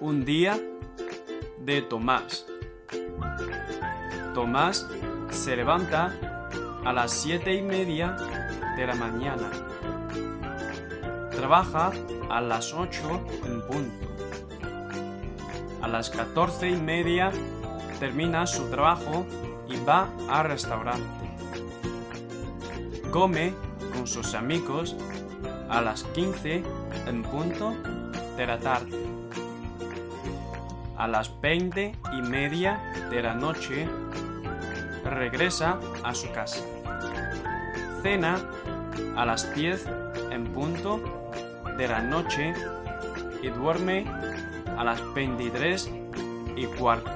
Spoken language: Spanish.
Un día de Tomás. Tomás se levanta a las 7:30 de la mañana. Trabaja a las 8 en punto. A las 14:30 termina su trabajo y va al restaurante. Come con sus amigos a las 15 en punto de la tarde. A las 20:30 de la noche regresa a su casa. Cena a las 10 en punto de la noche y duerme a las 23:15.